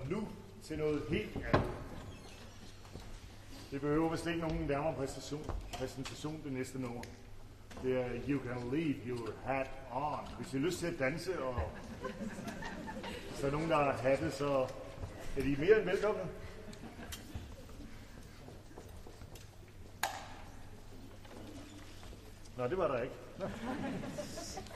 Og nu til noget helt andet. Det behøver vist ikke nogen nærmere præsentation det næste nummer. Det er You Can Leave Your Hat On. Hvis I har lyst til at danse, og hvis der er nogen, der har hatte, så er de mere end velkomne. Nå, det var der ikke.